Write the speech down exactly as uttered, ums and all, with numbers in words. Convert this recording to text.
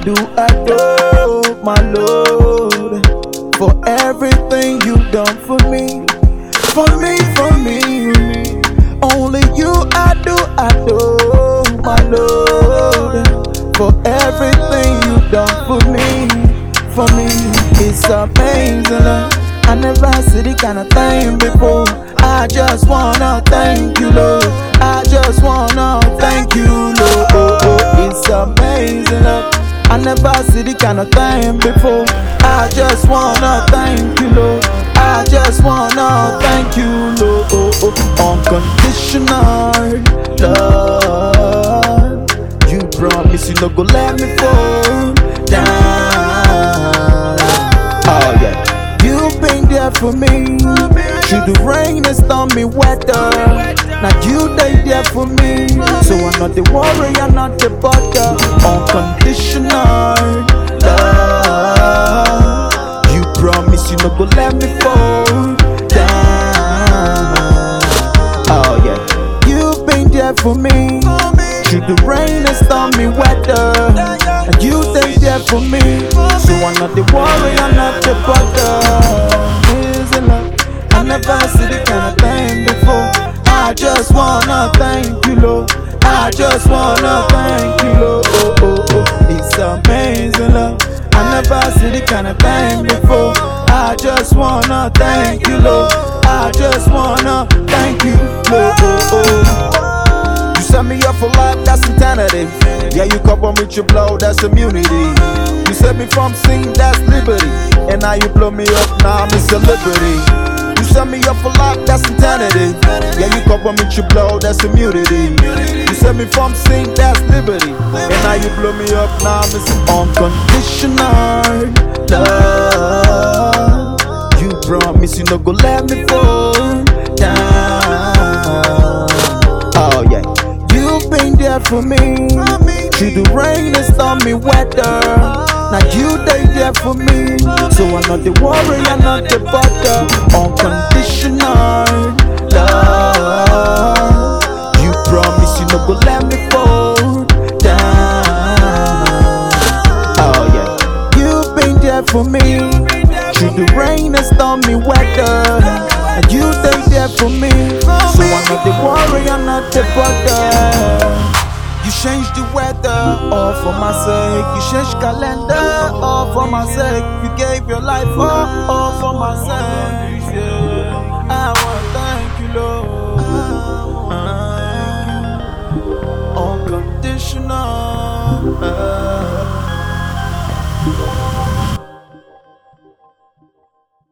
do adore, my Lord, for everything you've done for me, for me, for me. Only you I do adore, my Lord, for everything you've done for me, for me. It's amazing, Lord. I never see the kind of thing before. I just wanna thank you, Lord. I just wanna thank you, Lord. Oh, oh, it's amazing, Lord. I never see the kind of thing before. I just wanna thank you, Lord. I just wanna thank you, Lord. Oh, oh. Unconditional love. You promise you no go let me fall down. Oh yeah. You've been there for me through the rain and stormy weather. Now you they there for me, so I'm not the worry, I'm not the bother. Unconditional love. You promise you no go let me fall down. Oh yeah. You've been there for me through the rain and stormy weather. And you they there for me, so I'm not the worry, I'm not the bother. Isn't love? I never see the kind of thing before. I just wanna thank you, Lord. I just wanna thank you, Lord. Oh, oh, oh. It's amazing, love. I never see the kind of thing before. I just wanna thank you, Lord. I just wanna thank you, Lord. Oh, oh. You set me up for life, that's eternity. Yeah, you cover me with your blow, that's immunity. You set me from sin, that's liberty. And now you blow me up, now I'm a celebrity. You set me up for life, that's eternity. Yeah, you cover me with your blow, that's immunity. You set me from sin, that's liberty. And now you blow me up, now I'm a unconditional love. You promise you no go let me fall down. Oh yeah. You've been there for me through the rain and stormy weather. Now you they there for me, so I'm not the worry, I'm not the bother. Unconditional love. You promise you no go let me fall down. Oh yeah. You've been there for me through the rain and stormy weather. And you they there for me, so I'm not the worry, I'm not the bother. You changed the weather, all for my sake. You changed calendar, all for my sake. You gave your life, all, all for my sake. Yeah. I wanna thank you, Lord. Unconditional love.